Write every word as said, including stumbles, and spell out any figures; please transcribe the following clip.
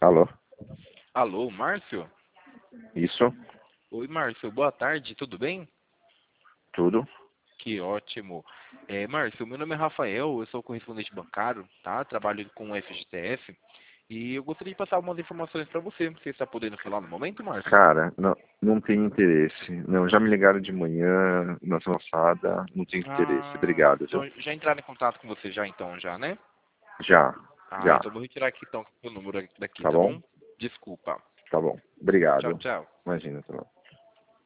Alô? Alô, Márcio? Isso? Oi, Márcio, boa tarde, tudo bem? Tudo? Que ótimo. É, Márcio, meu nome é Rafael, eu sou correspondente bancário, tá? Trabalho com o F G T F e eu gostaria de passar algumas informações para você. Você está podendo falar no momento, Márcio? Cara, não, não tenho interesse. Não, já me ligaram de manhã, na semana passada, não tenho interesse. Ah, Obrigado, viu? então já entraram em contato com você já então, já, né? Já, Ah, já. então vou retirar aqui então o número daqui, Tá tá bom? bom? Desculpa. Tá bom. Tchau, Obrigado. tchau. Imagina, tá bom.